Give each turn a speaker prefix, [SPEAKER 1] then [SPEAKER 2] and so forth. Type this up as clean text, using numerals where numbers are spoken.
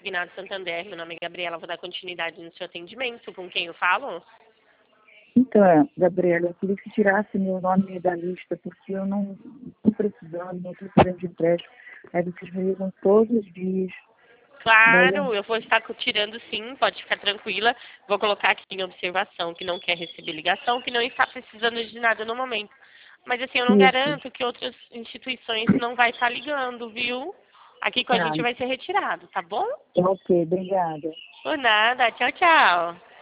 [SPEAKER 1] Consignado Santander. Meu nome é Gabriela, vou dar continuidade no seu atendimento. Com quem eu falo?
[SPEAKER 2] Então, Gabriela, eu queria que tirasse meu nome da lista, porque eu não estou precisando, não estou precisando de empréstimo. Aí vocês me ligam todos os dias. Daí
[SPEAKER 1] Claro, eu vou estar tirando sim, pode ficar tranquila. Vou colocar aqui em observação que não quer receber ligação, que não está precisando de nada no momento. Mas assim, eu não
[SPEAKER 2] isso.
[SPEAKER 1] garanto que outras instituições não vai estar ligando, viu? Aqui com a
[SPEAKER 2] Tá,
[SPEAKER 1] gente vai ser retirado, tá bom?
[SPEAKER 2] ok, obrigada.
[SPEAKER 1] Por nada, tchau, tchau.